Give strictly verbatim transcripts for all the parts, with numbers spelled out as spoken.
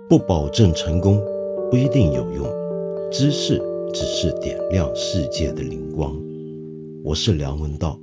不保证成功，不一定有用，知识只是点亮世界的灵光。我是梁文道。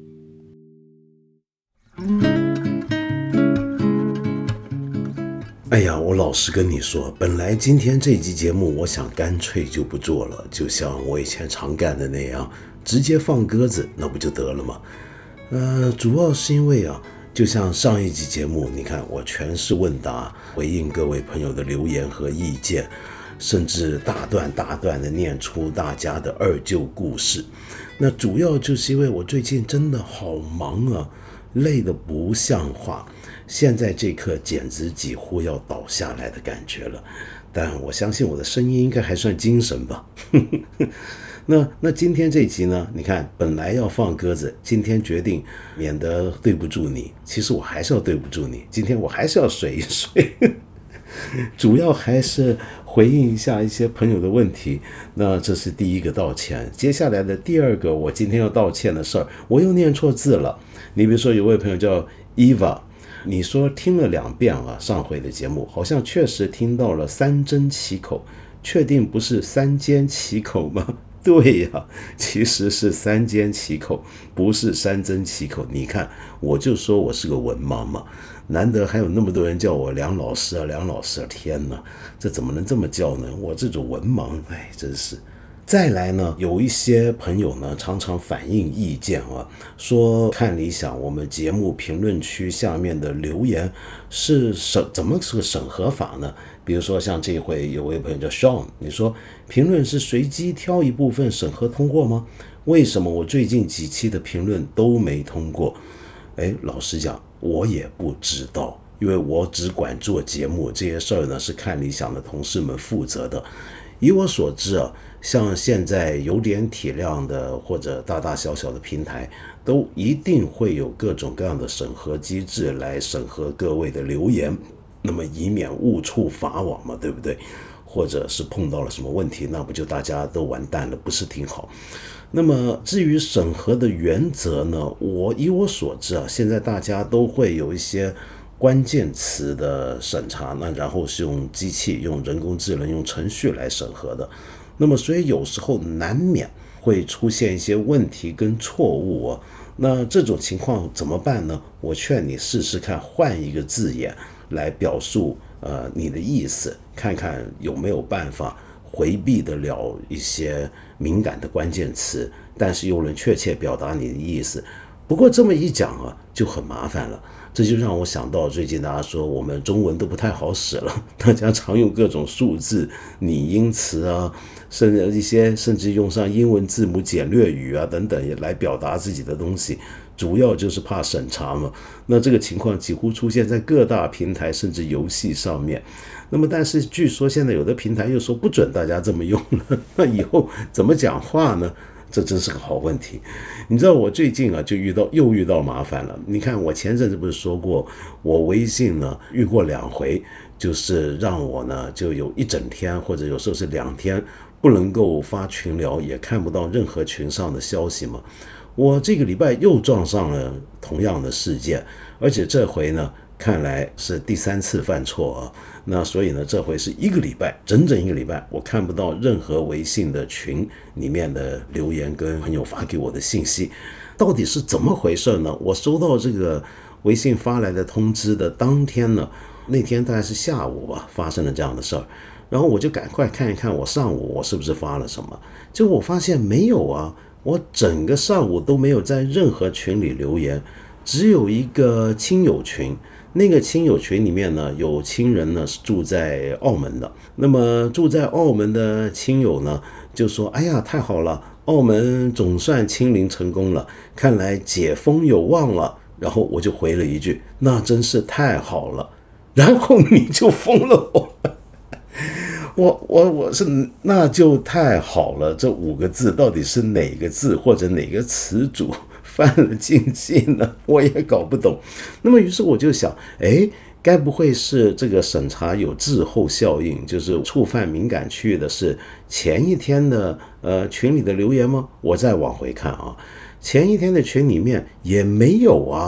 哎呀，我老实跟你说，本来今天这期节目我想干脆就不做了，就像我以前常干的那样，直接放鸽子，那不就得了吗？呃，主要是因为啊，就像上一集节目，你看我全是问答，回应各位朋友的留言和意见，甚至大段大段的念出大家的二舅故事。那主要就是因为我最近真的好忙啊，累得不像话，现在这刻简直几乎要倒下来的感觉了。但我相信我的声音应该还算精神吧。那那今天这集呢，你看本来要放鸽子，今天决定免得对不住你，其实我还是要对不住你，今天我还是要水一水。主要还是回应一下一些朋友的问题。那这是第一个道歉。接下来的第二个我今天要道歉的事儿，我又念错字了。你比如说有位朋友叫 Eva， 你说听了两遍啊，上回的节目好像确实听到了三缄其口，确定不是三缄其口吗？对呀、啊，其实是三缄其口，不是三缄其口。你看，我就说我是个文盲嘛，难得还有那么多人叫我梁老师啊，梁老师啊，天哪，这怎么能这么叫呢？我这种文盲，哎，真是。再来呢，有一些朋友呢常常反映意见啊，说看理想我们节目评论区下面的留言是审怎么是个审核法呢？比如说像这回有位朋友叫 Sean， 你说评论是随机挑一部分审核通过吗？为什么我最近几期的评论都没通过？哎，老实讲，我也不知道，因为我只管做节目，这些事儿呢是看理想的同事们负责的。以我所知啊，像现在有点体量的或者大大小小的平台，都一定会有各种各样的审核机制来审核各位的留言，那么以免误触法网嘛，对不对？或者是碰到了什么问题，那不就大家都完蛋了，不是挺好？那么至于审核的原则呢，我以我所知啊，现在大家都会有一些关键词的审查，那然后是用机器、用人工智能、用程序来审核的。那么所以有时候难免会出现一些问题跟错误啊。那这种情况怎么办呢？我劝你试试看换一个字眼来表述呃你的意思，看看有没有办法回避得了一些敏感的关键词，但是又能确切表达你的意思。不过这么一讲啊，就很麻烦了。这就让我想到最近大家说我们中文都不太好使了，大家常用各种数字、拟音词啊，甚至一些甚至用上英文字母简略语啊等等也来表达自己的东西，主要就是怕审查嘛。那这个情况几乎出现在各大平台甚至游戏上面。那么但是据说现在有的平台又说不准大家这么用了，那以后怎么讲话呢？这真是个好问题。你知道我最近啊就遇到又遇到麻烦了。你看我前阵子不是说过，我微信呢遇过两回，就是让我呢就有一整天或者有时候是两天不能够发群聊，也看不到任何群上的消息嘛。我这个礼拜又撞上了同样的事件，而且这回呢看来是第三次犯错啊。那所以呢，这回是一个礼拜，整整一个礼拜，我看不到任何微信的群里面的留言跟朋友发给我的信息，到底是怎么回事呢？我收到这个微信发来的通知的当天呢，那天大概是下午吧，发生了这样的事儿，然后我就赶快看一看我上午我是不是发了什么，结果我发现没有啊，我整个上午都没有在任何群里留言，只有一个亲友群。那个亲友群里面呢，有亲人呢是住在澳门的，那么住在澳门的亲友呢就说，哎呀太好了，澳门总算清零成功了，看来解封有望了。然后我就回了一句，那真是太好了。然后你就封了我。我我我是那就太好了这五个字到底是哪个字或者哪个词组犯了禁忌呢？我也搞不懂。那么于是我就想，诶，该不会是这个审查有滞后效应，就是触犯敏感区域的是前一天的呃群里的留言吗？我再往回看啊，前一天的群里面也没有啊。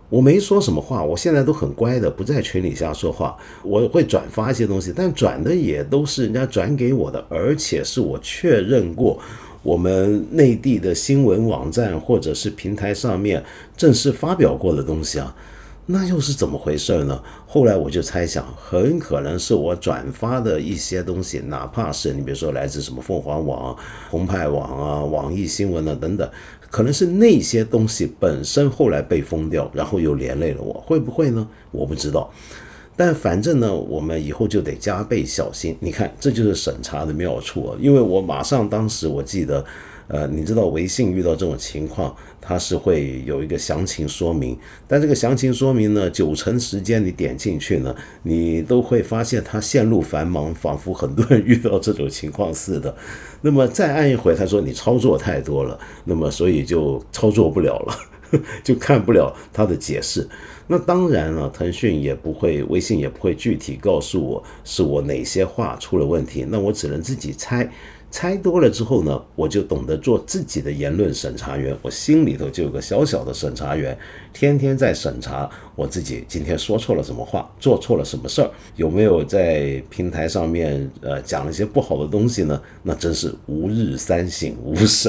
我没说什么话，我现在都很乖的，不在群里瞎说话。我会转发一些东西，但转的也都是人家转给我的，而且是我确认过我们内地的新闻网站或者是平台上面正式发表过的东西啊。那又是怎么回事呢？后来我就猜想，很可能是我转发的一些东西，哪怕是你比如说来自什么凤凰网、澎湃网啊、网易新闻啊等等，可能是那些东西本身后来被封掉，然后又连累了我，会不会呢？我不知道。但反正呢，我们以后就得加倍小心。你看，这就是审查的妙处啊！因为我马上当时我记得，呃，你知道微信遇到这种情况，它是会有一个详情说明，但这个详情说明呢，九成时间你点进去呢，你都会发现它线路繁忙，仿佛很多人遇到这种情况似的。那么再按一回，他说你操作太多了，那么所以就操作不了了，就看不了他的解释。那当然了，腾讯也不会，微信也不会具体告诉我是我哪些话出了问题，那我只能自己猜。猜多了之后呢，我就懂得做自己的言论审查员，我心里头就有个小小的审查员，天天在审查我自己今天说错了什么话，做错了什么事儿，有没有在平台上面呃讲了一些不好的东西呢？那真是吾日三省吾身，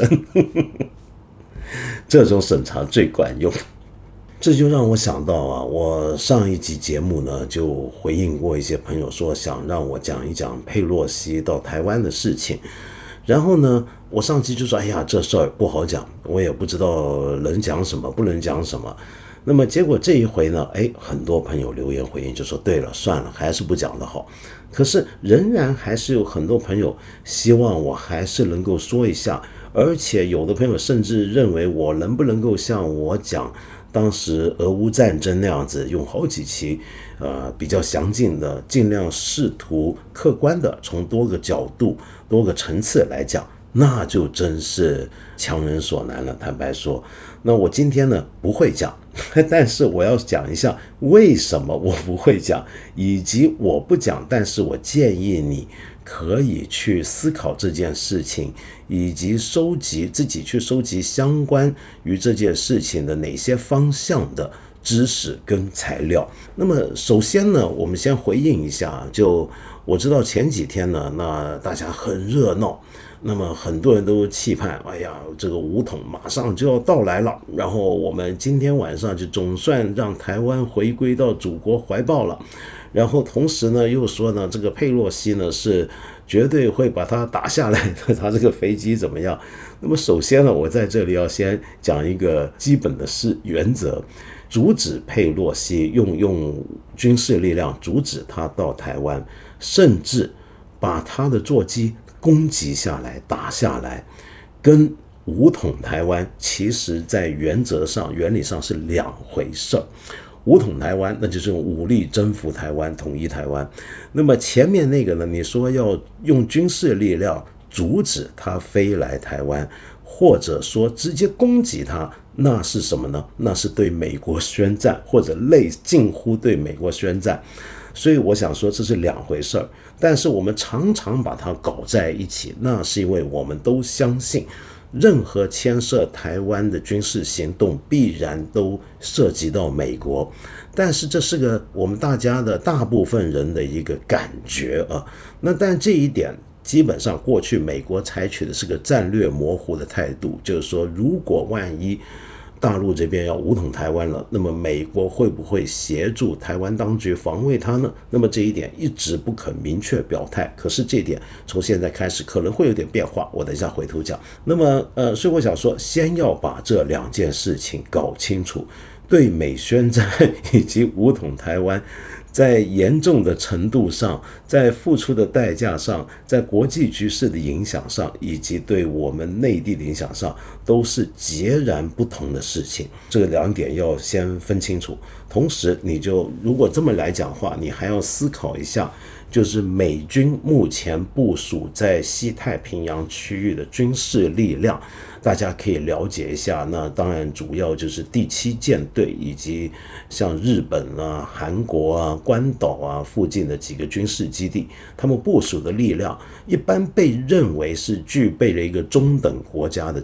这种审查最管用。这就让我想到啊，我上一集节目呢就回应过一些朋友说想让我讲一讲佩洛西到台湾的事情，然后呢我上期就说哎呀这事儿不好讲，我也不知道能讲什么不能讲什么。那么结果这一回呢，哎，很多朋友留言回应就说对了，算了，还是不讲的好。可是仍然还是有很多朋友希望我还是能够说一下，而且有的朋友甚至认为我能不能够像我讲当时俄乌战争那样子，用好几期呃比较详尽的，尽量试图客观的从多个角度多个层次来讲，那就真是强人所难了。坦白说，那我今天呢不会讲，但是我要讲一下为什么我不会讲，以及我不讲，但是我建议你可以去思考这件事情，以及收集自己去收集相关于这件事情的哪些方向的知识跟材料。那么首先呢，我们先回应一下，就我知道前几天呢，那大家很热闹，那么很多人都期盼，哎呀，这个武统马上就要到来了，然后我们今天晚上就总算让台湾回归到祖国怀抱了。然后同时呢，又说呢，这个佩洛西呢是绝对会把它打下来的，他这个飞机怎么样？那么首先呢，我在这里要先讲一个基本的是原则，阻止佩洛西用用军事力量阻止他到台湾，甚至把他的座机攻击下来、打下来，跟武统台湾其实在原则上、原理上是两回事儿。武统台湾，那就是用武力征服台湾、统一台湾。那么前面那个呢，你说要用军事力量阻止他飞来台湾，或者说直接攻击他，那是什么呢？那是对美国宣战，或者类近乎对美国宣战。所以我想说这是两回事儿，但是我们常常把它搞在一起，那是因为我们都相信任何牵涉台湾的军事行动必然都涉及到美国，但是这是个我们大家的大部分人的一个感觉啊。那但这一点基本上过去美国采取的是个战略模糊的态度，就是说如果万一大陆这边要武统台湾了，那么美国会不会协助台湾当局防卫它呢？那么这一点一直不肯明确表态，可是这一点从现在开始可能会有点变化，我等一下回头讲。那么呃，所以我想说，先要把这两件事情搞清楚，对美宣战以及武统台湾在严重的程度上，在付出的代价上，在国际局势的影响上，以及对我们内地的影响上，都是截然不同的事情。这个两点要先分清楚。同时你就如果这么来讲话，你还要思考一下，就是美军目前部署在西太平洋区域的军事力量，大家可以了解一下。那当然主要就是第七舰队以及像日本啊、韩国啊、关岛啊附近的几个军事基地，他们部署的力量一般被认为是具备了一个中等国家的战力。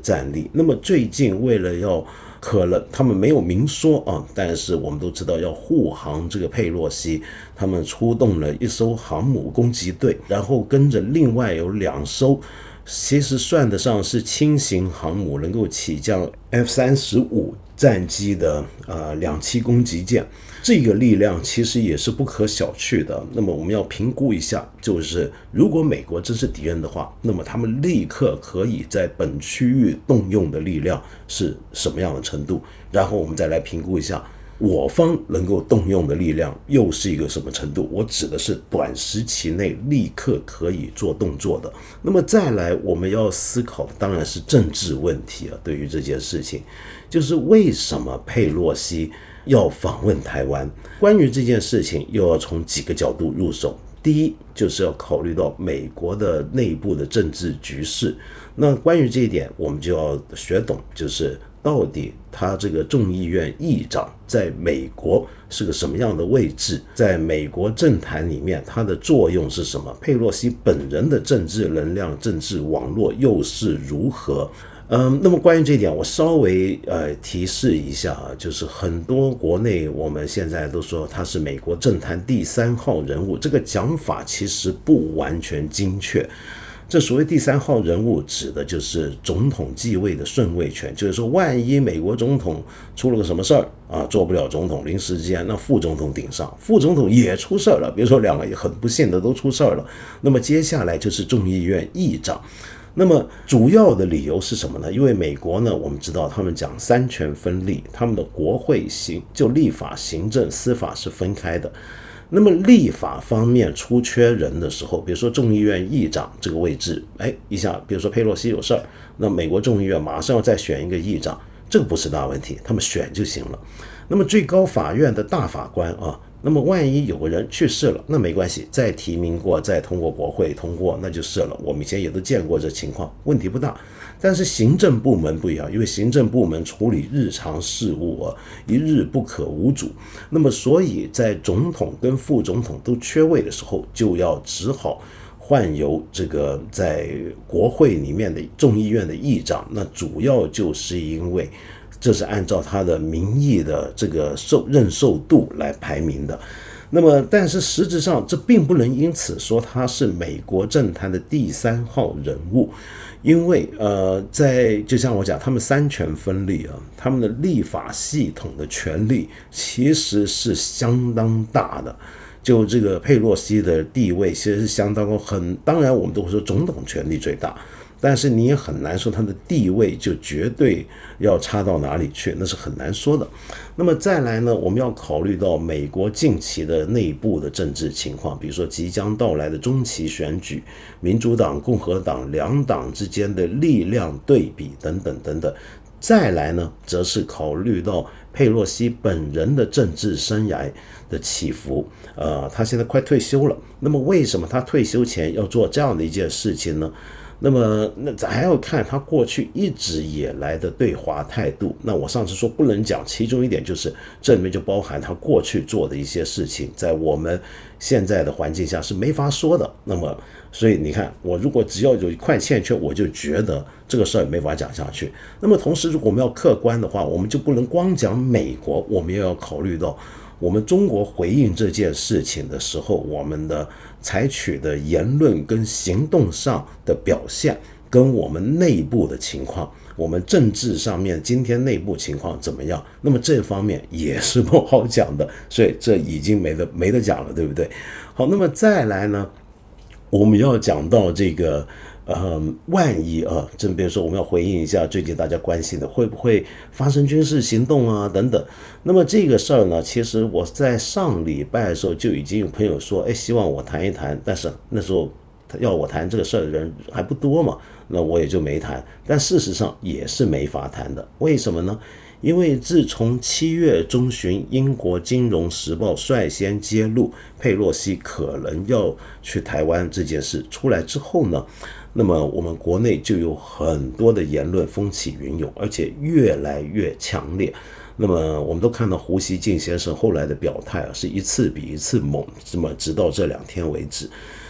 那么最近为了要可能他们没有明说啊，但是我们都知道要护航这个佩洛西，他们出动了一艘航母攻击队，然后跟着另外有两艘其实算得上是轻型航母，能够起降 F 三十五 战机的呃两栖攻击舰，这个力量其实也是不可小觑的。那么我们要评估一下，就是如果美国真是敌人的话，那么他们立刻可以在本区域动用的力量是什么样的程度，然后我们再来评估一下我方能够动用的力量又是一个什么程度。我指的是短时期内立刻可以做动作的。那么再来我们要思考的当然是政治问题啊，对于这件事情就是为什么佩洛西要访问台湾。关于这件事情又要从几个角度入手。第一，就是要考虑到美国的内部的政治局势。那关于这一点我们就要学懂，就是到底他这个众议院议长在美国是个什么样的位置，在美国政坛里面他的作用是什么，佩洛西本人的政治能量、政治网络又是如何。嗯，那么关于这一点我稍微呃提示一下啊，就是很多国内我们现在都说他是美国政坛第三号人物，这个讲法其实不完全精确。这所谓第三号人物指的就是总统继位的顺位权，就是说万一美国总统出了个什么事儿啊，做不了总统，临时之间那副总统顶上，副总统也出事了，比如说两个很不幸的都出事了，那么接下来就是众议院议长。那么主要的理由是什么呢？因为美国呢，我们知道他们讲三权分立，他们的国会行就立法、行政、司法是分开的。那么立法方面出缺人的时候，比如说众议院议长这个位置，哎，一下比如说佩洛西有事儿，那美国众议院马上要再选一个议长，这个不是大问题，他们选就行了。那么最高法院的大法官啊，那么万一有个人去世了，那没关系，再提名过，再通过国会通过，那就是了。我们以前也都见过这情况，问题不大。但是行政部门不一样，因为行政部门处理日常事务啊，一日不可无主。那么所以在总统跟副总统都缺位的时候，就要只好换由这个在国会里面的众议院的议长，那主要就是因为这是按照他的民意的这个受认受度来排名的。那么但是实质上这并不能因此说他是美国政坛的第三号人物，因为呃，在就像我讲，他们三权分立啊，他们的立法系统的权力其实是相当大的。就这个佩洛西的地位其实是相当很，当然我们都会说总统权力最大，但是你也很难说他的地位就绝对要差到哪里去，那是很难说的。那么再来呢，我们要考虑到美国近期的内部的政治情况，比如说即将到来的中期选举，民主党、共和党两党之间的力量对比等等等等。再来呢，则是考虑到佩洛西本人的政治生涯的起伏。呃，他现在快退休了，那么为什么他退休前要做这样的一件事情呢？那么那咱还要看他过去一直以来的对华态度。那我上次说不能讲，其中一点就是这里面就包含他过去做的一些事情，在我们现在的环境下是没法说的。那么所以你看，我如果只要有一块欠缺，我就觉得这个事儿没法讲下去。那么同时如果我们要客观的话，我们就不能光讲美国，我们也要考虑到我们中国回应这件事情的时候，我们的采取的言论跟行动上的表现，跟我们内部的情况，我们政治上面今天内部情况怎么样，那么这方面也是不好讲的，所以这已经没得没得讲了，对不对？好，那么再来呢，我们要讲到这个呃，万一啊，正比如说我们要回应一下最近大家关心的会不会发生军事行动啊等等。那么这个事儿呢，其实我在上礼拜的时候就已经有朋友说，哎，希望我谈一谈，但是那时候要我谈这个事儿的人还不多嘛，那我也就没谈。但事实上也是没法谈的，为什么呢？因为自从七月中旬英国金融时报率先揭露佩洛西可能要去台湾这件事出来之后呢，那么我们国内就有很多的言论风起云涌，而且越来越强烈。那么我们都看到胡锡进先生后来的表态啊，是一次比一次猛，那么直到这两天为止。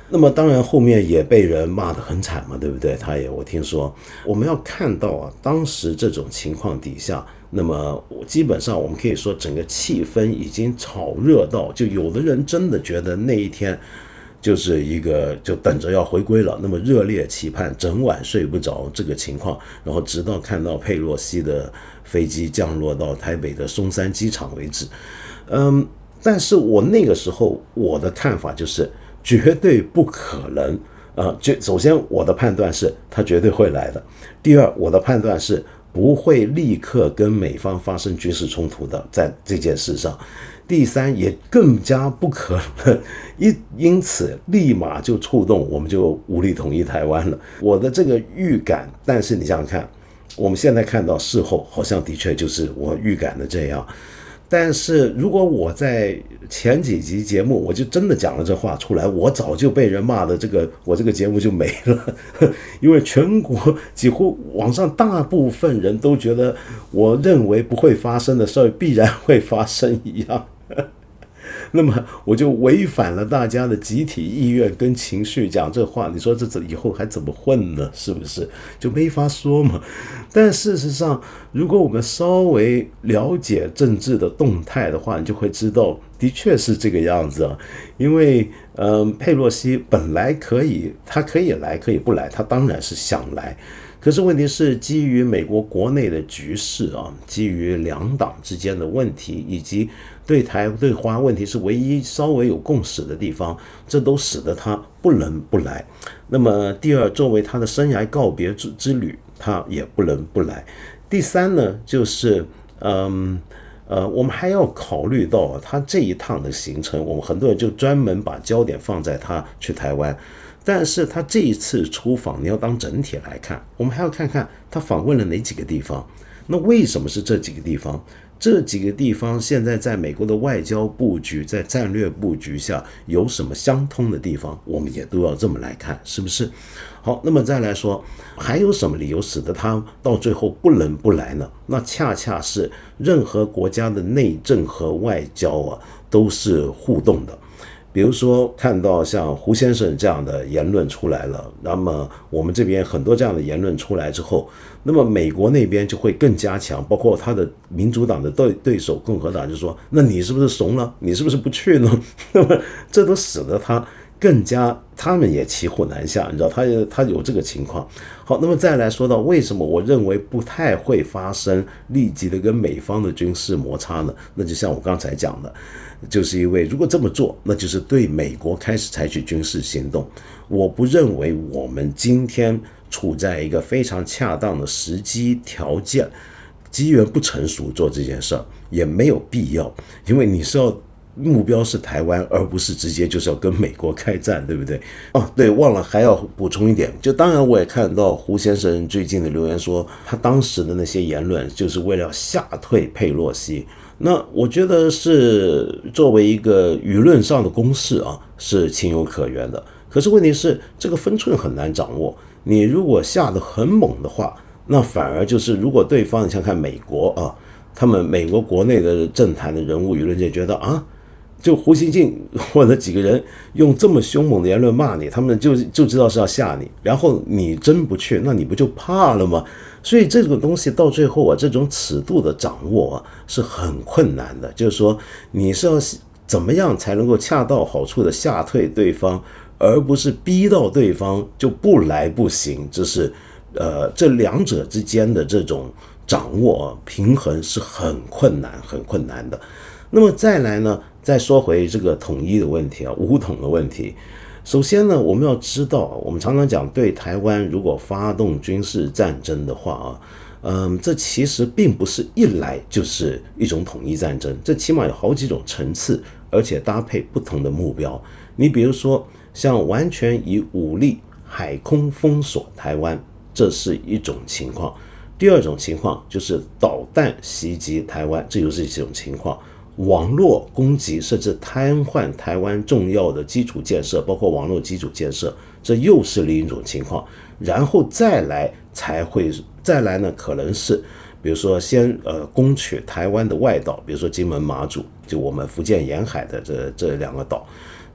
那么当然后面也被人骂得很惨嘛，对不对？他也我听说，我们要看到啊，当时这种情况底下，那么基本上我们可以说整个气氛已经炒热到，就有的人真的觉得那一天就是一个就等着要回归了，那么热烈期盼，整晚睡不着这个情况，然后直到看到佩洛西的飞机降落到台北的松山机场为止。嗯，但是我那个时候我的看法就是绝对不可能啊！就、呃、首先我的判断是他绝对会来的，第二我的判断是不会立刻跟美方发生军事冲突的，在这件事上。第三，也更加不可能因因此立马就触动，我们就武力统一台湾了。我的这个预感，但是你想想看，我们现在看到事后好像的确就是我预感的这样。但是如果我在前几集节目我就真的讲了这话出来，我早就被人骂的这个我这个节目就没了，因为全国几乎网上大部分人都觉得我认为不会发生的事儿必然会发生一样。那么我就违反了大家的集体意愿跟情绪讲这话，你说这以后还怎么混呢？是不是就没法说嘛？但事实上，如果我们稍微了解政治的动态的话，你就会知道的确是这个样子啊。因为嗯，佩洛西本来可以他可以来可以不来，他当然是想来，可是问题是基于美国国内的局势啊，基于两党之间的问题，以及对台对华问题是唯一稍微有共识的地方，这都使得他不能不来。那么第二，作为他的生涯告别 之, 之旅，他也不能不来。第三呢，就是嗯呃，我们还要考虑到他这一趟的行程，我们很多人就专门把焦点放在他去台湾，但是他这一次出访，你要当整体来看，我们还要看看他访问了哪几个地方。那为什么是这几个地方？这几个地方现在在美国的外交布局，在战略布局下有什么相通的地方，我们也都要这么来看，是不是？好，那么再来说，还有什么理由使得他到最后不能不来呢？那恰恰是任何国家的内政和外交啊，都是互动的。比如说看到像胡先生这样的言论出来了，那么我们这边很多这样的言论出来之后，那么美国那边就会更加强，包括他的民主党的对对手共和党就说，那你是不是怂了？你是不是不去呢？那么这都使得他更加，他们也骑虎难下，你知道他他有这个情况。好，那么再来说到为什么我认为不太会发生立即的跟美方的军事摩擦呢？那就像我刚才讲的，就是因为如果这么做，那就是对美国开始采取军事行动。我不认为我们今天处在一个非常恰当的时机条件，机缘不成熟做这件事儿，也没有必要，因为你是要目标是台湾，而不是直接就是要跟美国开战，对不对？哦，对，忘了还要补充一点，就当然我也看到胡先生最近的留言说，他当时的那些言论就是为了吓退佩洛西。那我觉得是作为一个舆论上的攻势啊，是情有可原的。可是问题是这个分寸很难掌握，你如果下得很猛的话，那反而就是如果对方你想看美国啊，他们美国国内的政坛的人物舆论界觉得啊，就胡锡进或者几个人用这么凶猛的言论骂你，他们就就知道是要吓你，然后你真不去，那你不就怕了吗？所以这个东西到最后啊，这种尺度的掌握啊是很困难的，就是说你是要怎么样才能够恰到好处的吓退对方，而不是逼到对方就不来不行，这是呃这两者之间的这种掌握、啊、平衡是很困难很困难的。那么再来呢，再说回这个统一的问题啊，武统的问题。首先呢，我们要知道，我们常常讲对台湾如果发动军事战争的话啊，嗯，这其实并不是一来就是一种统一战争，这起码有好几种层次，而且搭配不同的目标。你比如说，像完全以武力海空封锁台湾，这是一种情况；第二种情况就是导弹袭击台湾，这又是一种情况。网络攻击甚至瘫痪台湾重要的基础建设，包括网络基础建设，这又是另一种情况。然后再来才会再来呢，可能是比如说先呃攻取台湾的外岛，比如说金门马祖，就我们福建沿海的这这两个岛。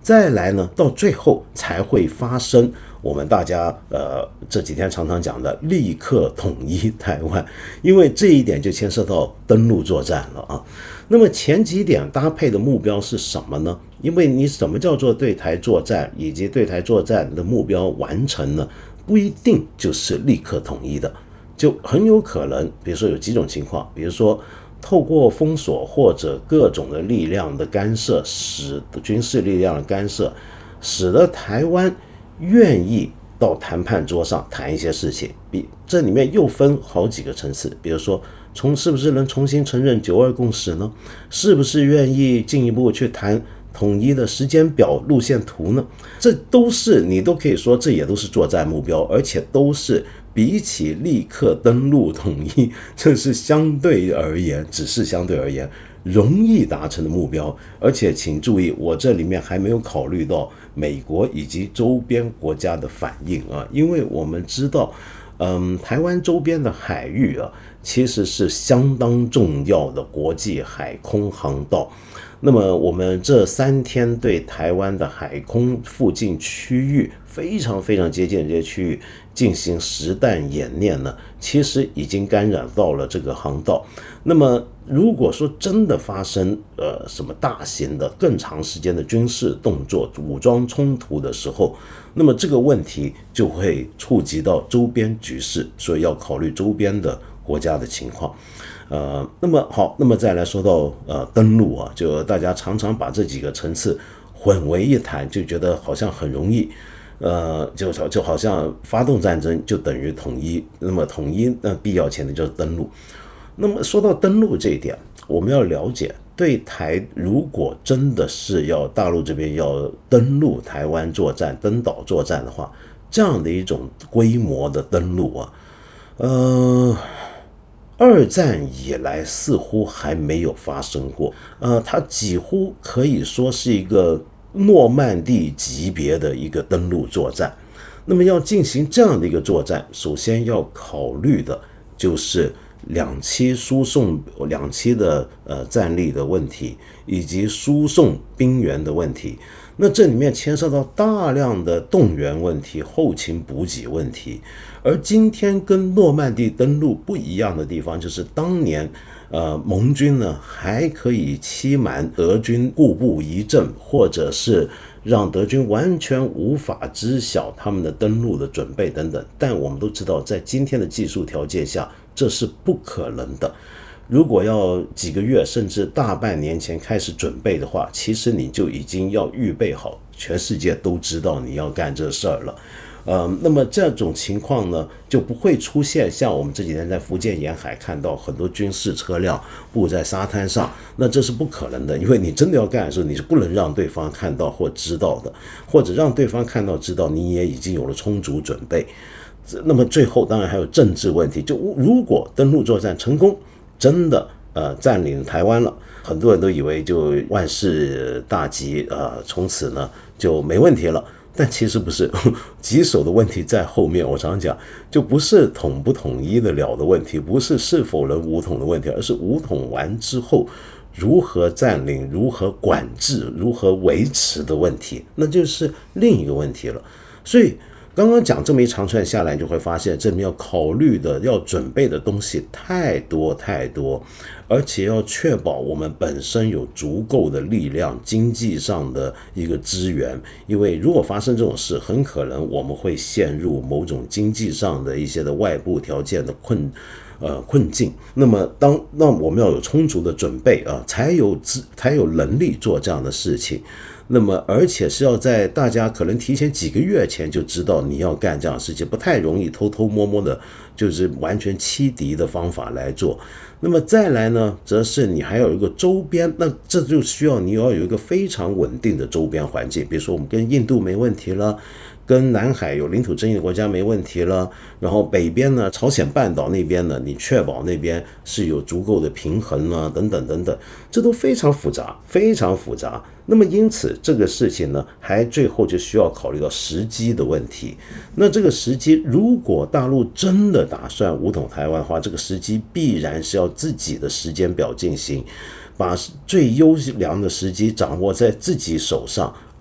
再来呢，到最后才会发生我们大家呃这几天常常讲的立刻统一台湾，因为这一点就牵涉到登陆作战了啊。那么前几点搭配的目标是什么呢？因为你什么叫做对台作战，以及对台作战的目标完成呢？不一定就是立刻统一的，就很有可能，比如说有几种情况，比如说透过封锁或者各种的力量的干涉，使军事力量的干涉，使得台湾愿意到谈判桌上谈一些事情。比这里面又分好几个层次，比如说从是不是能重新承认九二共识呢？是不是愿意进一步去谈统一的时间表、路线图呢？这都是你都可以说，这也都是作战目标，而且都是比起立刻登陆统一，这是相对而言，只是相对而言容易达成的目标。而且请注意，我这里面还没有考虑到美国以及周边国家的反应啊，因为我们知道，嗯，台湾周边的海域啊，其实是相当重要的国际海空航道。那么我们这三天对台湾的海空附近区域非常非常接近的这些区域进行实弹演练呢，其实已经干扰到了这个航道。那么如果说真的发生呃什么大型的更长时间的军事动作、武装冲突的时候，那么这个问题就会触及到周边局势，所以要考虑周边的国家的情况。呃，那么好，那么再来说到呃登陆啊，就大家常常把这几个层次混为一谈，就觉得好像很容易，呃，就就好像发动战争就等于统一，那么统一那必要前提就是登陆。那么说到登陆这一点，我们要了解，对台如果真的是要大陆这边要登陆台湾作战、登岛作战的话，这样的一种规模的登陆啊，呃。二战以来似乎还没有发生过，呃，它几乎可以说是一个诺曼底级别的一个登陆作战。那么要进行这样的一个作战，首先要考虑的就是两栖输送、两栖的呃战力的问题，以及输送兵员的问题。那这里面牵涉到大量的动员问题、后勤补给问题。而今天跟诺曼底登陆不一样的地方，就是当年呃盟军呢还可以欺瞒德军故布疑阵，或者是让德军完全无法知晓他们的登陆的准备等等。但我们都知道，在今天的技术条件下，这是不可能的。如果要几个月甚至大半年前开始准备的话，其实你就已经要预备好，全世界都知道你要干这事儿了。呃，那么这种情况呢，就不会出现像我们这几天在福建沿海看到很多军事车辆布在沙滩上，那这是不可能的，因为你真的要干的时候，你是不能让对方看到或知道的，或者让对方看到知道，你也已经有了充足准备。那么最后当然还有政治问题，就如果登陆作战成功，真的呃占领台湾了，很多人都以为就万事大吉，呃从此呢就没问题了。但其实不是，棘手的问题在后面。我常讲，就不是统不统一的了的问题，不是是否能武统的问题，而是武统完之后如何占领、如何管制、如何维持的问题，那就是另一个问题了。所以刚刚讲这么一长串下来，就会发现这里面要考虑的、要准备的东西太多太多，而且要确保我们本身有足够的力量、经济上的一个资源。因为如果发生这种事，很可能我们会陷入某种经济上的一些的外部条件的困呃困境。那么当那我们要有充足的准备啊，才有资才有能力做这样的事情。那么而且是要在大家可能提前几个月前就知道你要干这样的事情，不太容易偷偷摸摸的，就是完全欺敌的方法来做。那么再来呢，则是你还有一个周边，那这就需要你要有一个非常稳定的周边环境。比如说我们跟印度没问题了，跟南海有领土争议的国家没问题了，然后北边呢，朝鲜半岛那边呢，你确保那边是有足够的平衡啊，等等等等，这都非常复杂，非常复杂。那么因此这个事情呢，还最后就需要考虑到时机的问题。那这个时机，如果大陆真的打算武统台湾的话，这个时机必然是要自己的时间表进行，把最优良的时机掌握在自己手上，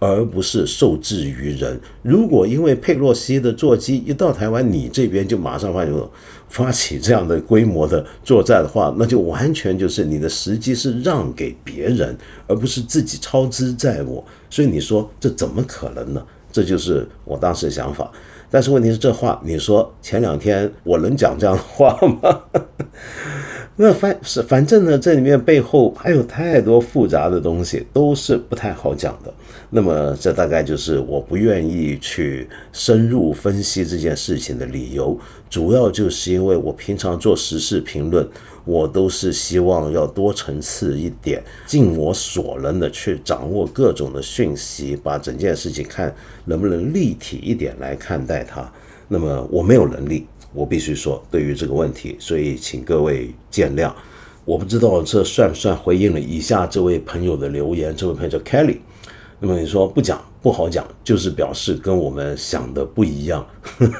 而不是受制于人。如果因为佩洛西的座机一到台湾，你这边就马上发现发起这样的规模的作战的话，那就完全就是你的时机是让给别人，而不是自己操之在我。所以你说这怎么可能呢？这就是我当时的想法。但是问题是，这话你说前两天我能讲这样的话吗？那反反正呢，这里面背后还有太多复杂的东西，都是不太好讲的。那么这大概就是我不愿意去深入分析这件事情的理由，主要就是因为我平常做时事评论，我都是希望要多层次一点，尽我所能的去掌握各种的讯息，把整件事情看能不能立体一点来看待它。那么我没有能力，我必须说对于这个问题，所以请各位见谅。我不知道这算不算回应了以下这位朋友的留言。这位朋友叫 Kelly， 那么你说不讲不好讲，就是表示跟我们想的不一样。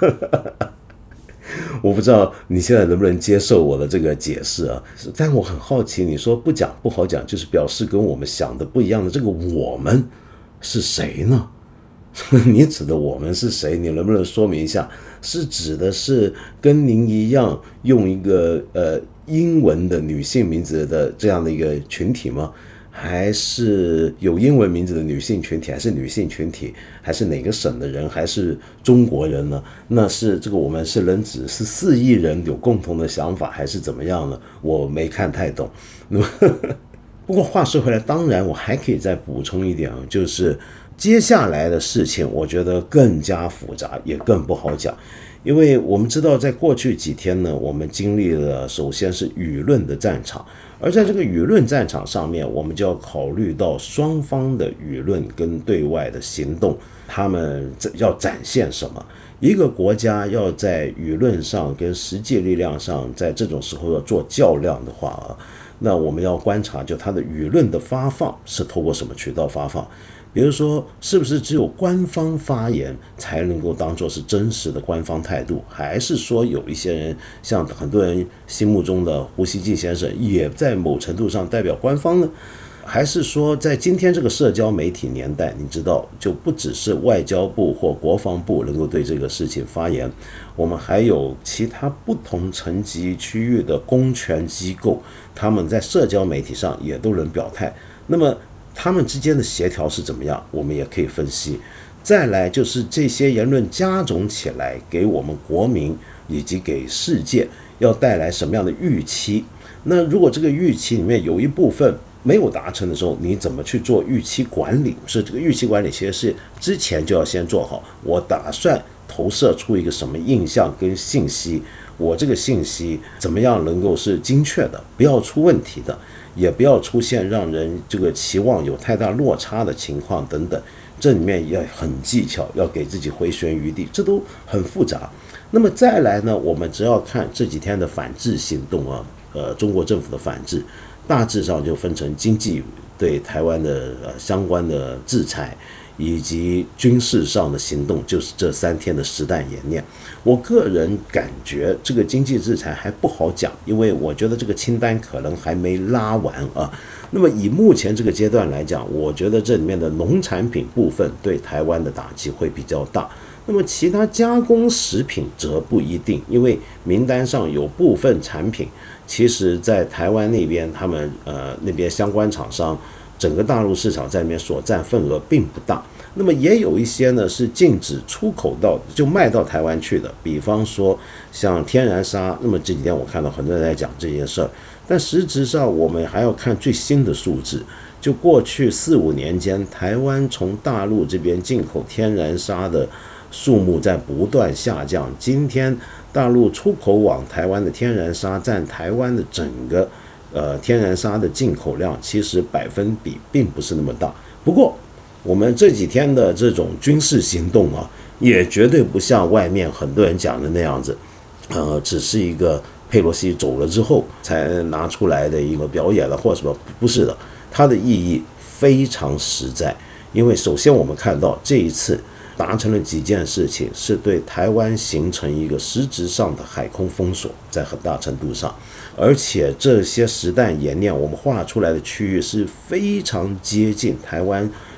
我不知道你现在能不能接受我的这个解释啊？但我很好奇，你说不讲不好讲，就是表示跟我们想的不一样的这个我们是谁呢？你指的我们是谁？你能不能说明一下？是指的是跟您一样用一个呃英文的女性名字的这样的一个群体吗？还是有英文名字的女性群体，还是女性群体，还是哪个省的人，还是中国人呢？那是这个我们是能指是四亿人有共同的想法，还是怎么样呢？我没看太懂。那么不过话说回来，当然我还可以再补充一点，就是接下来的事情我觉得更加复杂，也更不好讲。因为我们知道在过去几天呢，我们经历了首先是舆论的战场，而在这个舆论战场上面，我们就要考虑到双方的舆论跟对外的行动，他们要展现什么。一个国家要在舆论上跟实际力量上在这种时候要做较量的话啊，那我们要观察就它的舆论的发放是透过什么渠道发放。比如说是不是只有官方发言才能够当作是真实的官方态度，还是说有一些人像很多人心目中的胡锡进先生也在某程度上代表官方呢？还是说在今天这个社交媒体年代，你知道就不只是外交部或国防部能够对这个事情发言，我们还有其他不同层级区域的公权机构，他们在社交媒体上也都能表态。那么他们之间的协调是怎么样，我们也可以分析。再来就是这些言论加总起来给我们国民以及给世界要带来什么样的预期。那如果这个预期里面有一部分没有达成的时候，你怎么去做预期管理？是这个预期管理其实是之前就要先做好，我打算投射出一个什么印象跟信息，我这个信息怎么样能够是精确的，不要出问题的，也不要出现让人这个期望有太大落差的情况等等，这里面要很技巧，要给自己回旋余地，这都很复杂。那么再来呢，我们只要看这几天的反制行动啊，呃，中国政府的反制，大致上就分成经济对台湾的呃相关的制裁，以及军事上的行动，就是这三天的实弹演练。我个人感觉这个经济制裁还不好讲，因为我觉得这个清单可能还没拉完啊。那么以目前这个阶段来讲，我觉得这里面的农产品部分对台湾的打击会比较大。那么其他加工食品则不一定，因为名单上有部分产品，其实在台湾那边，他们呃那边相关厂商整个大陆市场在里面所占份额并不大。那么也有一些呢是禁止出口到就卖到台湾去的，比方说像天然砂。那么这几天我看到很多人在讲这件事儿，但实质上我们还要看最新的数字。就过去四五年间，台湾从大陆这边进口天然砂的数目在不断下降。今天大陆出口往台湾的天然砂占台湾的整个呃天然砂的进口量，其实百分比并不是那么大。不过我们这几天的这种军事行动啊，也绝对不像外面很多人讲的那样子，呃，只是一个佩洛西走了之后才拿出来的一个表演了或什么，不是的，它的意义非常实在。因为首先我们看到这一次达成了几件事情，是对台湾形成一个实质上的海空封锁，在很大程度上，而且这些实弹演练我们画出来的区域是非常接近台湾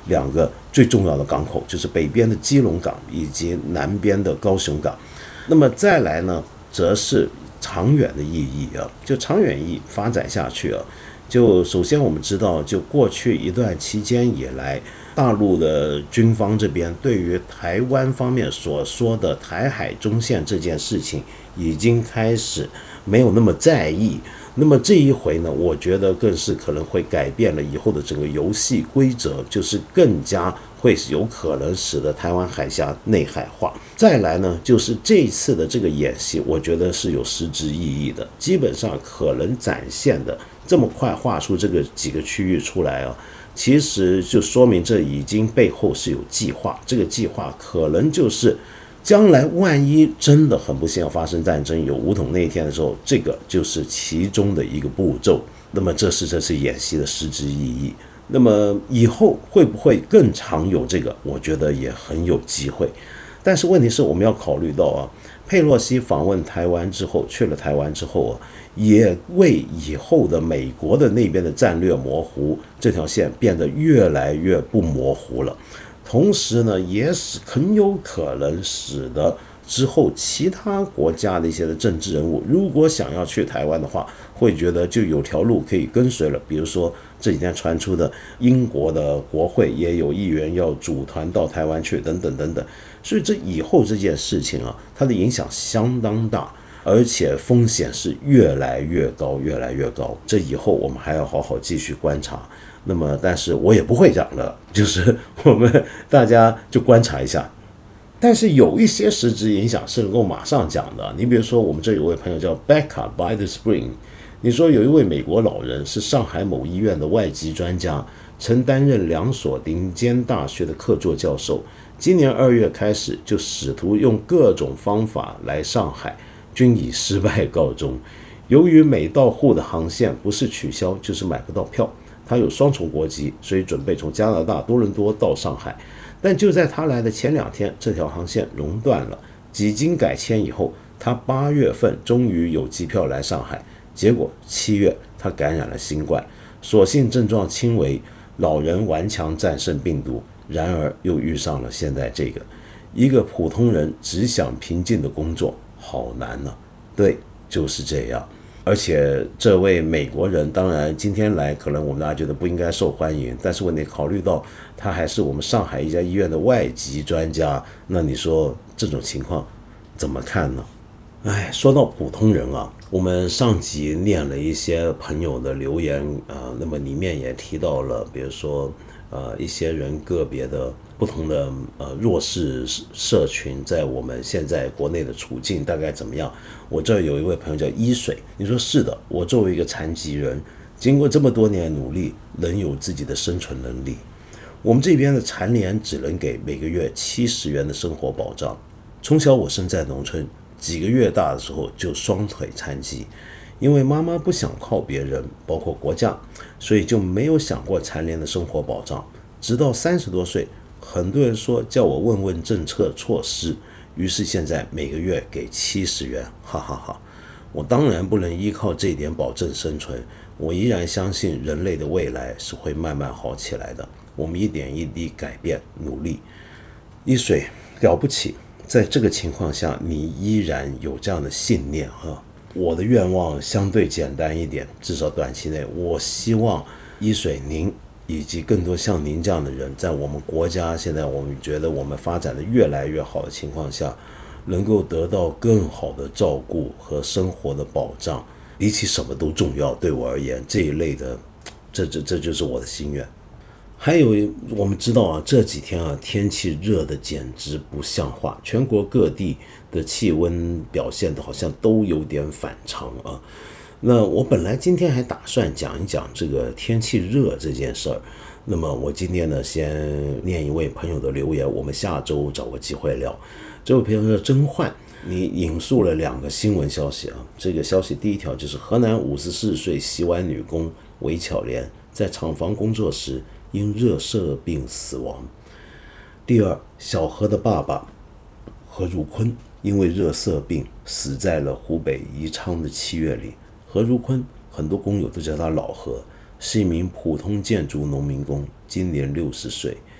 两个最重要的港口，就是北边的基隆港以及南边的高雄港。那么再来呢，则是长远的意义啊，就长远意义发展下去啊。就首先我们知道，就过去一段期间以来，大陆的军方这边对于台湾方面所说的台海中线这件事情，已经开始没有那么在意。那么这一回呢，我觉得更是可能会改变了以后的整个游戏规则，就是更加会有可能使得台湾海峡内海化。再来呢，就是这一次的这个演习，我觉得是有实质意义的，基本上可能展现的这么快画出这个几个区域出来啊，其实就说明这已经背后是有计划，这个计划可能就是将来万一真的很不幸要发生战争，有武统那一天的时候，这个就是其中的一个步骤。那么这是这次演习的实质意义。那么以后会不会更常有这个，我觉得也很有机会。但是问题是我们要考虑到啊，佩洛西访问台湾之后，去了台湾之后啊，也为以后的美国的那边的战略模糊这条线变得越来越不模糊了。同时呢，也是很有可能使得之后其他国家的一些的政治人物，如果想要去台湾的话，会觉得就有条路可以跟随了。比如说这几天传出的英国的国会也有议员要组团到台湾去，等等等等。所以这以后这件事情啊，它的影响相当大，而且风险是越来越高，越来越高。这以后我们还要好好继续观察。那么，但是我也不会讲了，就是我们大家就观察一下。但是有一些实质影响是能够马上讲的。你比如说，我们这有位朋友叫 Becca by the Spring， 你说有一位美国老人是上海某医院的外籍专家，曾担任两所顶尖大学的客座教授。今年二月开始就试图用各种方法来上海，均以失败告终。由于美到沪的航线不是取消就是买不到票，他有双重国籍，所以准备从加拿大多伦多到上海。但就在他来的前两天，这条航线熔断了。几经改签以后，他八月份终于有机票来上海。结果七月他感染了新冠，所幸症状轻微，老人顽强战胜病毒。然而又遇上了现在这个，一个普通人只想平静的工作，好难呢、啊。对，就是这样。而且这位美国人，当然今天来可能我们大家觉得不应该受欢迎，但是问题考虑到他还是我们上海一家医院的外籍专家，那你说这种情况怎么看呢？哎，说到普通人啊，我们上集念了一些朋友的留言，呃，那么里面也提到了，比如说呃一些人个别的不同的呃弱势社群在我们现在国内的处境大概怎么样。我这儿有一位朋友叫一水，你说是的，我作为一个残疾人，经过这么多年努力，能有自己的生存能力。我们这边的残联只能给每个月七十元的生活保障。从小我生在农村，几个月大的时候就双腿残疾，因为妈妈不想靠别人，包括国家，所以就没有想过残联的生活保障。直到三十多岁，很多人说叫我问问政策措施，于是现在每个月给七十元，哈哈哈。我当然不能依靠这一点保证生存，我依然相信人类的未来是会慢慢好起来的。我们一点一滴改变，努力。一水了不起，在这个情况下，你依然有这样的信念啊！我的愿望相对简单一点，至少短期内，我希望一水您以及更多像您这样的人，在我们国家现在我们觉得我们发展的越来越好的情况下，能够得到更好的照顾和生活的保障，比起什么都重要。对我而言，这一类的，这这这就是我的心愿。还有我们知道啊，这几天啊天气热的简直不像话，全国各地的气温表现的好像都有点反常啊。那我本来今天还打算讲一讲这个天气热这件事儿，那么我今天呢先念一位朋友的留言，我们下周找个机会聊。这位朋友叫甄焕，你引述了两个新闻消息啊。这个消息第一条就是河南五十四岁洗碗女工韦巧莲在厂房工作时因热射病死亡。第二，小何的爸爸何如坤因为热射病死在了湖北宜昌的七月里。何如坤很多工友都叫他老何，是一名普通建筑农民工，今年六十岁。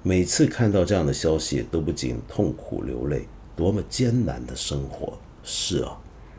每次看到这样的消息，都不禁痛苦流泪。多么艰难的生活！是啊，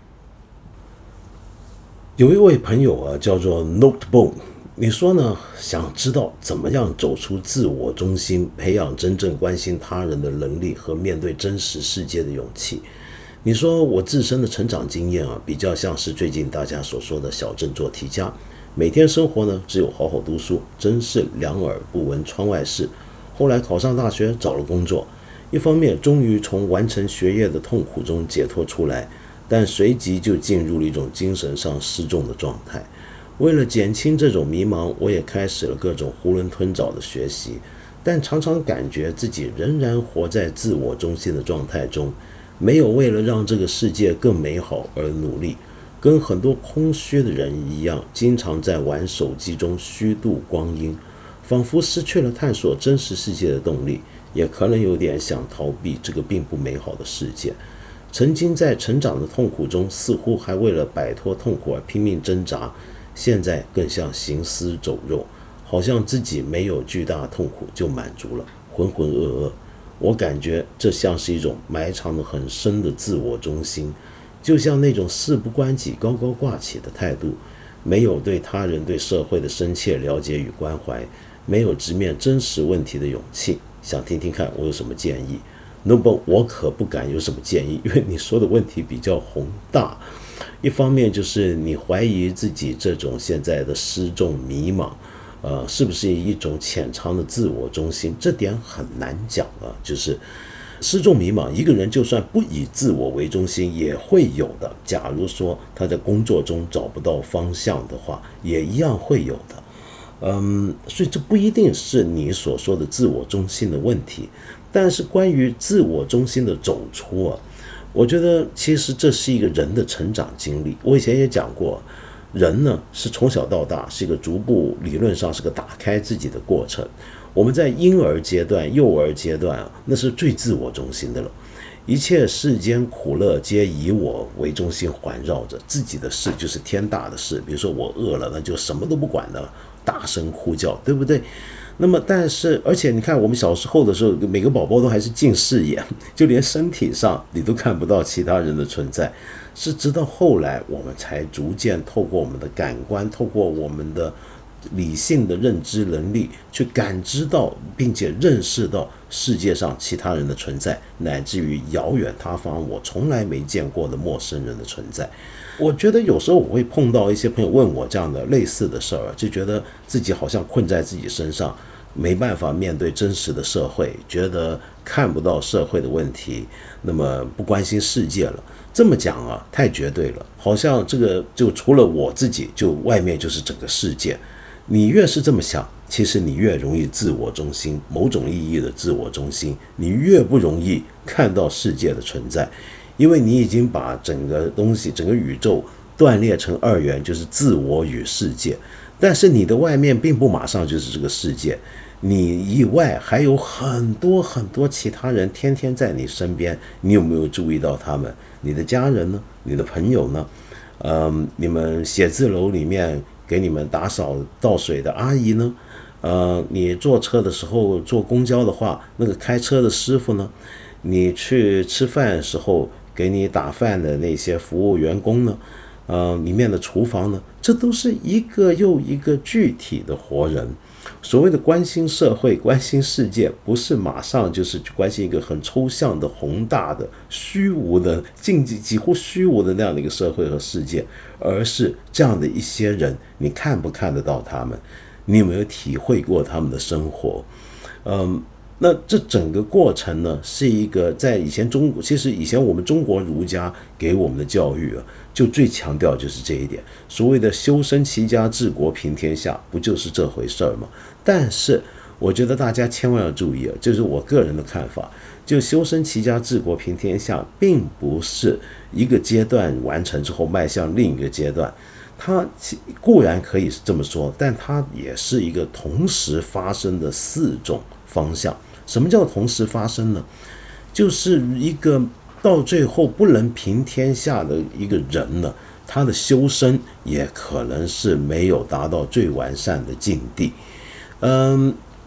有一位朋友啊，叫做 Notebone。你说呢？想知道怎么样走出自我中心，培养真正关心他人的能力和面对真实世界的勇气。你说我自身的成长经验啊，比较像是最近大家所说的小镇做题家，每天生活呢只有好好读书，真是两耳不闻窗外事。后来考上大学，找了工作，一方面终于从完成学业的痛苦中解脱出来，但随即就进入了一种精神上失重的状态。为了减轻这种迷茫，我也开始了各种囫囵吞枣的学习，但常常感觉自己仍然活在自我中心的状态中，没有为了让这个世界更美好而努力，跟很多空虚的人一样，经常在玩手机中虚度光阴，仿佛失去了探索真实世界的动力，也可能有点想逃避这个并不美好的世界。曾经在成长的痛苦中，似乎还为了摆脱痛苦而拼命挣扎，现在更像行尸走肉，好像自己没有巨大痛苦就满足了，浑浑噩噩。我感觉这像是一种埋藏得很深的自我中心，就像那种事不关己高高挂起的态度，没有对他人对社会的深切了解与关怀，没有直面真实问题的勇气。想听听看我有什么建议。那么我可不敢有什么建议，因为你说的问题比较宏大。一方面就是你怀疑自己这种现在的失重迷茫，呃，是不是一种潜藏的自我中心？这点很难讲啊。就是失重迷茫，一个人就算不以自我为中心也会有的。假如说他在工作中找不到方向的话，也一样会有的。嗯，所以这不一定是你所说的自我中心的问题。但是关于自我中心的走出啊，我觉得其实这是一个人的成长经历。我以前也讲过，人呢是从小到大是一个逐步，理论上是个打开自己的过程。我们在婴儿阶段、幼儿阶段啊，那是最自我中心的了。一切世间苦乐皆以我为中心环绕着，自己的事就是天大的事。比如说我饿了，那就什么都不管了，大声呼叫，对不对？那么但是而且你看，我们小时候的时候，每个宝宝都还是近视眼，就连身体上你都看不到其他人的存在，是直到后来我们才逐渐透过我们的感官，透过我们的理性的认知能力去感知到并且认识到世界上其他人的存在，乃至于遥远他方我从来没见过的陌生人的存在。我觉得有时候我会碰到一些朋友问我这样的类似的事儿，就觉得自己好像困在自己身上，没办法面对真实的社会，觉得看不到社会的问题，那么不关心世界了。这么讲啊，太绝对了，好像这个就除了我自己，就外面就是整个世界。你越是这么想，其实你越容易自我中心，某种意义的自我中心，你越不容易看到世界的存在，因为你已经把整个东西、整个宇宙断裂成二元，就是自我与世界。但是你的外面并不马上就是这个世界，你以外还有很多很多其他人天天在你身边，你有没有注意到他们？你的家人呢？你的朋友呢？嗯，你们写字楼里面给你们打扫倒水的阿姨呢？呃，你坐车的时候坐公交的话，那个开车的师傅呢？你去吃饭的时候给你打饭的那些服务员工呢？呃，里面的厨房呢？这都是一个又一个具体的活人。所谓的关心社会、关心世界，不是马上就是去关心一个很抽象的、宏大的、虚无的、近几乎虚无的那样的一个社会和世界，而是这样的一些人，你看不看得到他们？你有没有体会过他们的生活？嗯，那这整个过程呢，是一个在以前中国，其实以前我们中国儒家给我们的教育啊，就最强调就是这一点。所谓的修身齐家治国平天下，不就是这回事儿吗？但是我觉得大家千万要注意啊，这是我个人的看法，就修身齐家治国平天下，并不是一个阶段完成之后迈向另一个阶段。它固然可以这么说，但它也是一个同时发生的四种方向。什么叫同时发生呢？就是一个到最后不能平天下的一个人呢，他的修身也可能是没有达到最完善的境地。嗯，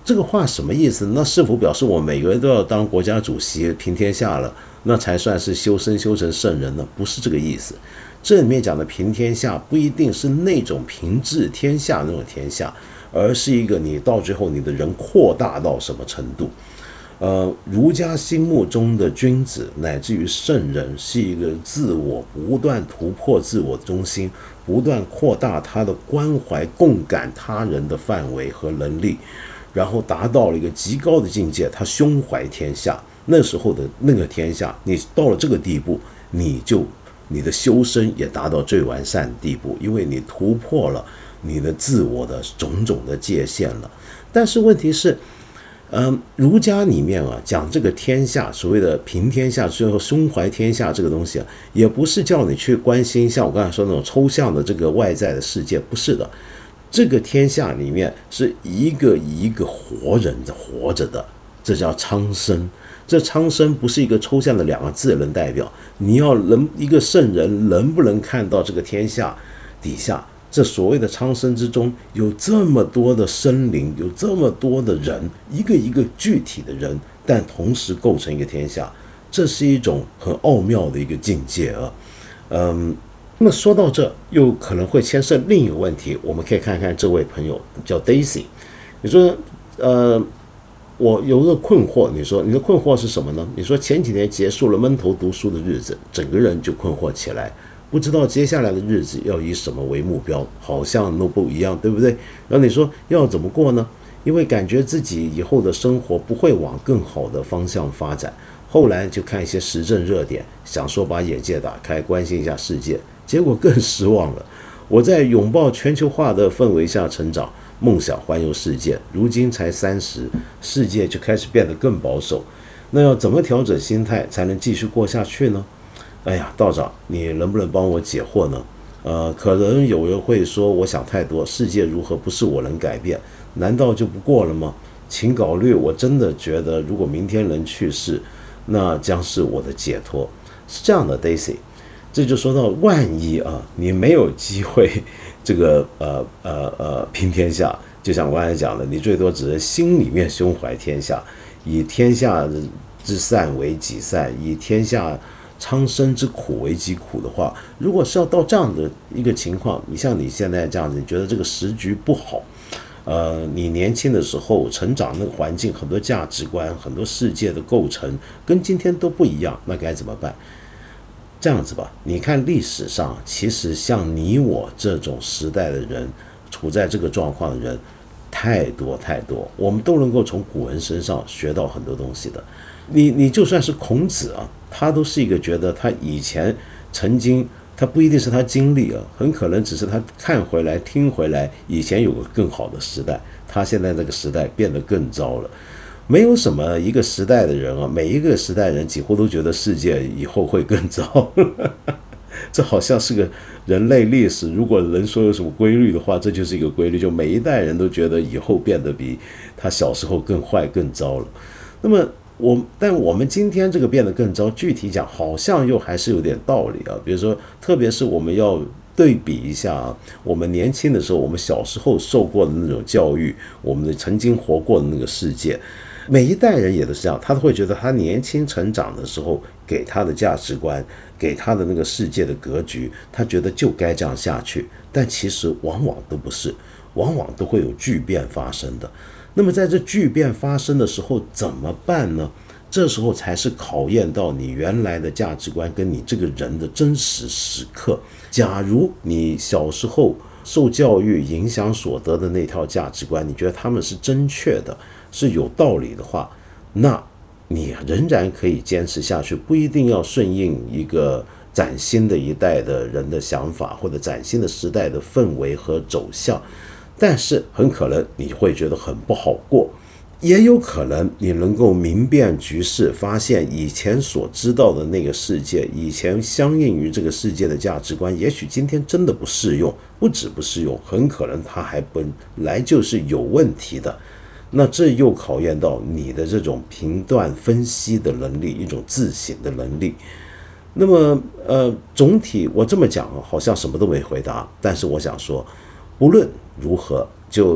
这个话什么意思？那是否表示我每个人都要当国家主席平天下了，那才算是修身修成圣人呢？不是这个意思。这里面讲的平天下不一定是那种平治天下那种天下，而是一个你到最后你的人扩大到什么程度。呃，儒家心目中的君子乃至于圣人是一个自我不断突破自我中心，不断扩大他的关怀共感他人的范围和能力，然后达到了一个极高的境界，他胸怀天下。那时候的那个天下，你到了这个地步，你就你的修身也达到最完善的地步，因为你突破了你的自我的种种的界限了。但是问题是，嗯，儒家里面啊讲这个天下，所谓的平天下，最后胸怀天下这个东西啊，也不是叫你去关心像我刚才说那种抽象的这个外在的世界，不是的。这个天下里面是一个一个活人的活着的，这叫苍生。这苍生不是一个抽象的两个字能代表，你要能一个圣人能不能看到这个天下底下这所谓的苍生之中有这么多的生灵，有这么多的人，一个一个具体的人，但同时构成一个天下，这是一种很奥妙的一个境界啊。嗯。那么说到这，又可能会牵涉另一个问题，我们可以看看这位朋友叫 Daisy， 你说，呃，我有个困惑，你说你的困惑是什么呢？你说前几年结束了闷头读书的日子，整个人就困惑起来，不知道接下来的日子要以什么为目标，好像都不一样，对不对？然后你说要怎么过呢？因为感觉自己以后的生活不会往更好的方向发展，后来就看一些时政热点，想说把眼界打开，关心一下世界。结果更失望了。我在拥抱全球化的氛围下成长，梦想环游世界，如今才三十，世界就开始变得更保守。那要怎么调整心态才能继续过下去呢？哎呀，道长，你能不能帮我解惑呢？呃，可能有人会说我想太多，世界如何不是我能改变，难道就不过了吗？请考虑，我真的觉得如果明天能去世，那将是我的解脱。是这样的 Daisy，这就说到万一啊，你没有机会，这个呃呃呃平天下，就像我刚才讲的，你最多只是心里面胸怀天下，以天下之善为己善，以天下苍生之苦为己苦的话，如果是要到这样的一个情况，你像你现在这样子，你觉得这个时局不好，呃，你年轻的时候成长那个环境，很多价值观，很多世界的构成跟今天都不一样，那该怎么办？这样子吧，你看历史上，其实像你我这种时代的人，处在这个状况的人太多太多，我们都能够从古人身上学到很多东西的。你你就算是孔子啊，他都是一个觉得他以前曾经，他不一定是他经历啊，很可能只是他看回来听回来，以前有个更好的时代，他现在这个时代变得更糟了。没有什么一个时代的人啊，每一个时代人几乎都觉得世界以后会更糟。这好像是个人类历史，如果能说有什么规律的话，这就是一个规律，就每一代人都觉得以后变得比他小时候更坏更糟了。那么我但我们今天这个变得更糟，具体讲好像又还是有点道理啊。比如说，特别是我们要对比一下啊，我们年轻的时候，我们小时候受过的那种教育，我们曾经活过的那个世界，每一代人也都是这样，他都会觉得他年轻成长的时候给他的价值观，给他的那个世界的格局，他觉得就该这样下去，但其实往往都不是，往往都会有巨变发生的。那么在这巨变发生的时候怎么办呢？这时候才是考验到你原来的价值观跟你这个人的真实时刻。假如你小时候受教育影响所得的那套价值观，你觉得他们是正确的，是有道理的话，那你仍然可以坚持下去，不一定要顺应一个崭新的一代的人的想法，或者崭新的时代的氛围和走向，但是很可能你会觉得很不好过，也有可能你能够明辨局势，发现以前所知道的那个世界，以前相应于这个世界的价值观，也许今天真的不适用，不止不适用，很可能它还本来就是有问题的。那这又考验到你的这种评断分析的能力，一种自省的能力。那么呃，总体我这么讲好像什么都没回答，但是我想说，不论如何，就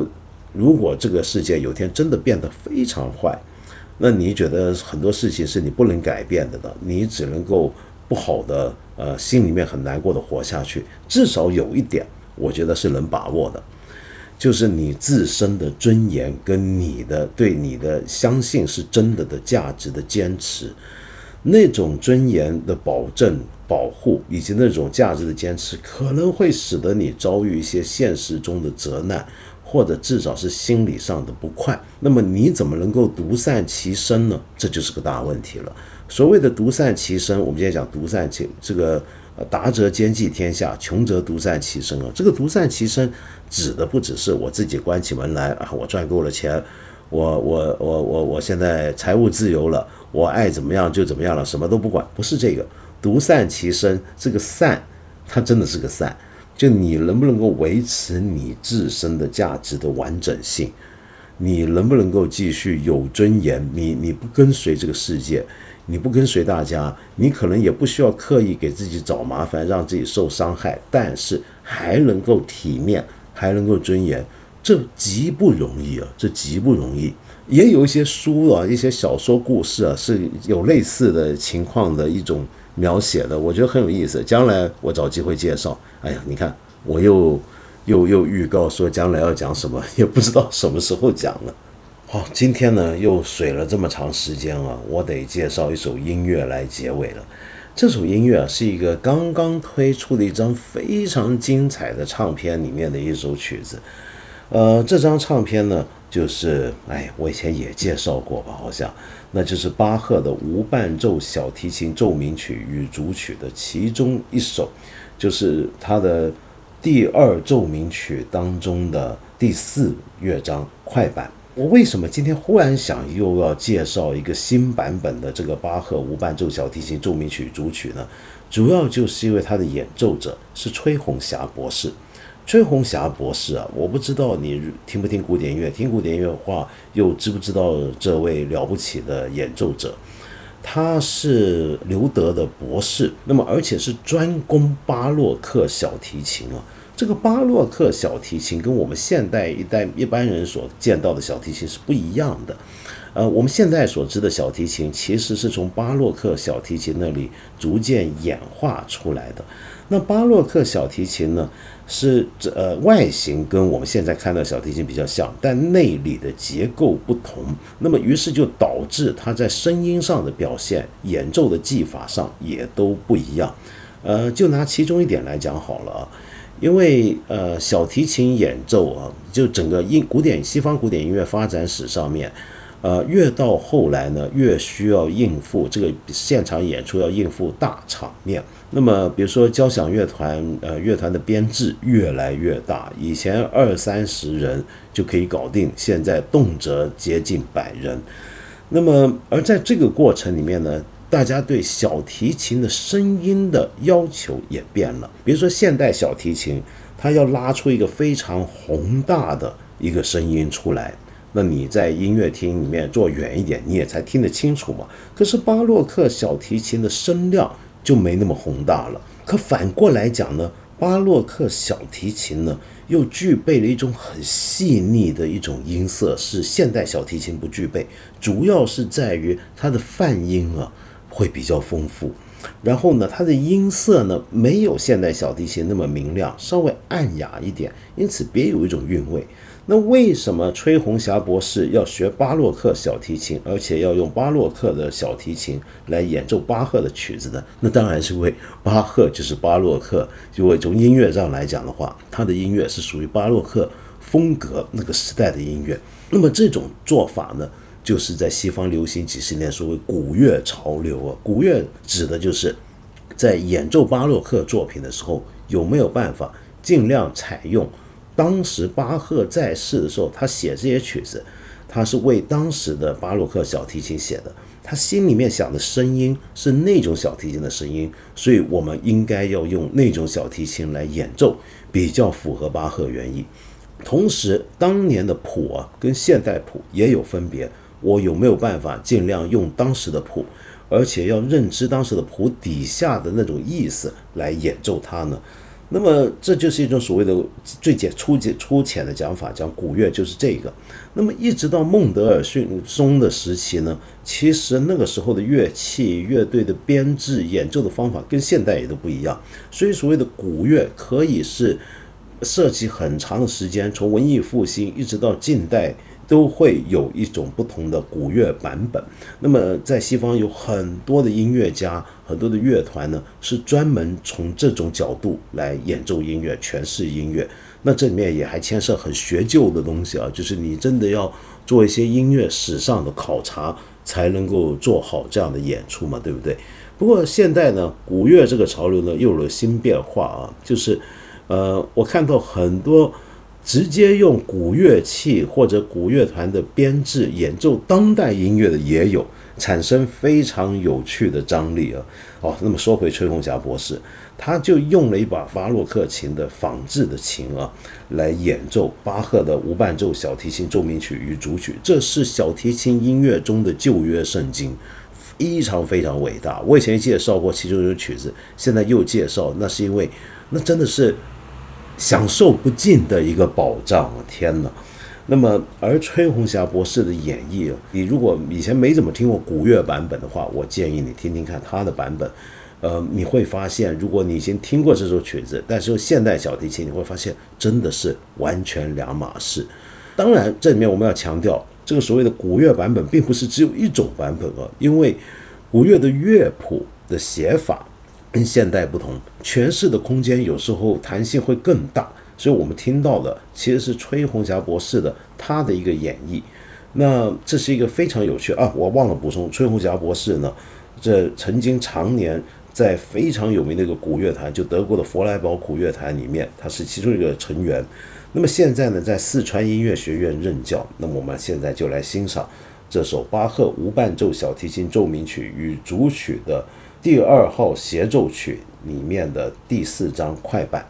如果这个世界有天真的变得非常坏，那你觉得很多事情是你不能改变的呢？你只能够不好的呃，心里面很难过的活下去。至少有一点，我觉得是能把握的，就是你自身的尊严跟你的对你的相信是真的的价值的坚持，那种尊严的保证、保护以及那种价值的坚持，可能会使得你遭遇一些现实中的责难，或者至少是心理上的不快。那么你怎么能够独善其身呢？这就是个大问题了。所谓的独善其身，我们今天讲独善其这个达则兼济天下，穷则独善其身啊。这个独善其身指的不只是我自己关起门来啊，我赚够了钱，我我我我我现在财务自由了，我爱怎么样就怎么样了，什么都不管，不是这个。独善其身，这个善，它真的是个善，就你能不能够维持你自身的价值的完整性，你能不能够继续有尊严，你你不跟随这个世界，你不跟随大家，你可能也不需要刻意给自己找麻烦，让自己受伤害，但是还能够体面，还能够尊严，这极不容易啊，这极不容易。也有一些书啊，一些小说故事啊，是有类似的情况的一种描写的，我觉得很有意思。将来我找机会介绍。哎呀，你看我又又又预告说将来要讲什么，也不知道什么时候讲了。好，今天呢又水了这么长时间啊，我得介绍一首音乐来结尾了。这首音乐是一个刚刚推出的一张非常精彩的唱片里面的一首曲子。呃，这张唱片呢，就是哎，我以前也介绍过吧，好像，那就是巴赫的无伴奏小提琴奏鸣曲与组曲的其中一首，就是他的第二奏鸣曲当中的第四乐章快板。我为什么今天忽然想又要介绍一个新版本的这个巴赫无伴奏小提琴奏鸣曲组曲呢？主要就是因为他的演奏者是崔红霞博士。崔红霞博士啊，我不知道你听不听古典音乐，听古典音乐的话，又知不知道这位了不起的演奏者？他是留德的博士，那么而且是专攻巴洛克小提琴啊。这个巴洛克小提琴跟我们现代一代一般人所见到的小提琴是不一样的。呃，我们现在所知的小提琴其实是从巴洛克小提琴那里逐渐演化出来的。那巴洛克小提琴呢，是呃外形跟我们现在看到小提琴比较像，但内里的结构不同。那么于是就导致它在声音上的表现、演奏的技法上也都不一样。呃，就拿其中一点来讲好了啊。因为呃小提琴演奏啊，就整个音古典西方古典音乐发展史上面，呃越到后来呢，越需要应付这个现场演出，要应付大场面。那么比如说交响乐团，呃乐团的编制越来越大，以前二三十人就可以搞定，现在动辄接近百人。那么而在这个过程里面呢，大家对小提琴的声音的要求也变了。比如说现代小提琴，它要拉出一个非常宏大的一个声音出来，那你在音乐厅里面坐远一点，你也才听得清楚嘛。可是巴洛克小提琴的声量就没那么宏大了。可反过来讲呢，巴洛克小提琴呢，又具备了一种很细腻的一种音色，是现代小提琴不具备，主要是在于它的泛音啊会比较丰富，然后呢，它的音色呢没有现代小提琴那么明亮，稍微暗哑一点，因此别有一种韵味。那为什么崔红霞博士要学巴洛克小提琴，而且要用巴洛克的小提琴来演奏巴赫的曲子呢？那当然是因为巴赫就是巴洛克，因为从音乐上来讲的话，他的音乐是属于巴洛克风格那个时代的音乐。那么这种做法呢，就是在西方流行几十年所谓古乐潮流啊。古乐指的就是在演奏巴洛克作品的时候，有没有办法尽量采用当时巴赫在世的时候，他写这些曲子，他是为当时的巴洛克小提琴写的，他心里面想的声音是那种小提琴的声音，所以我们应该要用那种小提琴来演奏，比较符合巴赫原意。同时当年的谱啊跟现代谱也有分别，我有没有办法尽量用当时的谱，而且要认知当时的谱底下的那种意思来演奏它呢？ 那么这就是一种所谓的最简粗简粗浅的讲法，讲古乐就是这个。那么一直到孟德尔逊松的时期呢，其实那个时候的乐器、乐队的编制、演奏的方法跟现代也都不一样，所以所谓的古乐可以是涉及很长的时间，从文艺复兴一直到近代，都会有一种不同的古乐版本。那么在西方有很多的音乐家，很多的乐团呢，是专门从这种角度来演奏音乐、诠释音乐。那这里面也还牵涉很学究的东西啊，就是你真的要做一些音乐史上的考察，才能够做好这样的演出嘛，对不对？不过现在呢，古乐这个潮流呢又有了新变化啊，就是呃，我看到很多直接用古乐器或者古乐团的编制演奏当代音乐的也有，产生非常有趣的张力啊。哦，那么说回崔红霞博士，他就用了一把巴洛克琴的仿制的琴啊，来演奏巴赫的无伴奏小提琴奏鸣曲与主曲，这是小提琴音乐中的旧约圣经。非常非常伟大，我以前介绍过其中一首曲子，现在又介绍，那是因为那真的是享受不尽的一个宝藏，天哪！那么而崔红霞博士的演绎，你如果以前没怎么听过古乐版本的话，我建议你听听看他的版本。呃，你会发现，如果你已经听过这首曲子，但是用现代小提琴，你会发现真的是完全两码事。当然，这里面我们要强调，这个所谓的古乐版本并不是只有一种版本啊，因为古乐的乐谱的写法跟现代不同，诠释的空间有时候弹性会更大，所以我们听到的其实是崔红霞博士的他的一个演绎。那这是一个非常有趣啊！我忘了补充，崔红霞博士呢，这曾经常年在非常有名的一个古乐团，就德国的弗莱堡古乐团里面，他是其中一个成员。那么现在呢，在四川音乐学院任教。那么我们现在就来欣赏这首巴赫无伴奏小提琴奏鸣曲与主曲的第二号协奏曲里面的第四章快板。